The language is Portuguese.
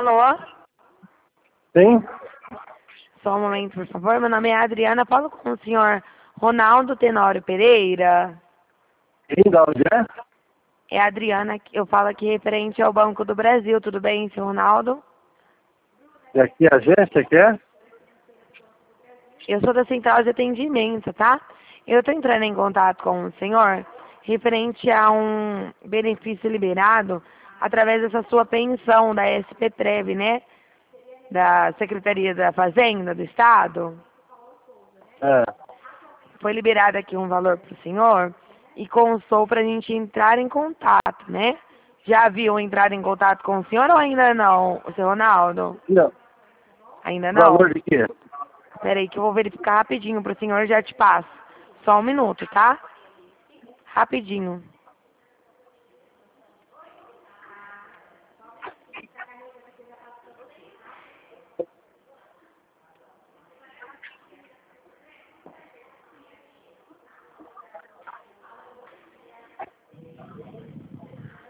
Alô? Sim? Só um momento, por favor. Meu nome é Adriana. Falo com o senhor Ronaldo Tenório Pereira. Sim, da onde é? É a Adriana, eu falo aqui referente ao Banco do Brasil. Tudo bem, senhor Ronaldo? E aqui a agência que é? Eu sou da Central de Atendimento, tá? Eu estou entrando em contato com o senhor referente a um benefício liberado através dessa sua pensão da SPTREV, né? Da Secretaria da Fazenda do Estado. É. Foi liberado aqui um valor para o senhor e constou para a gente entrar em contato, né? Já haviam entrado em contato com o senhor ou ainda não, o senhor Ronaldo? Não. Ainda não? Valor de quê? Peraí que eu vou verificar rapidinho para o senhor e já te passo. Só um minuto, tá? Rapidinho.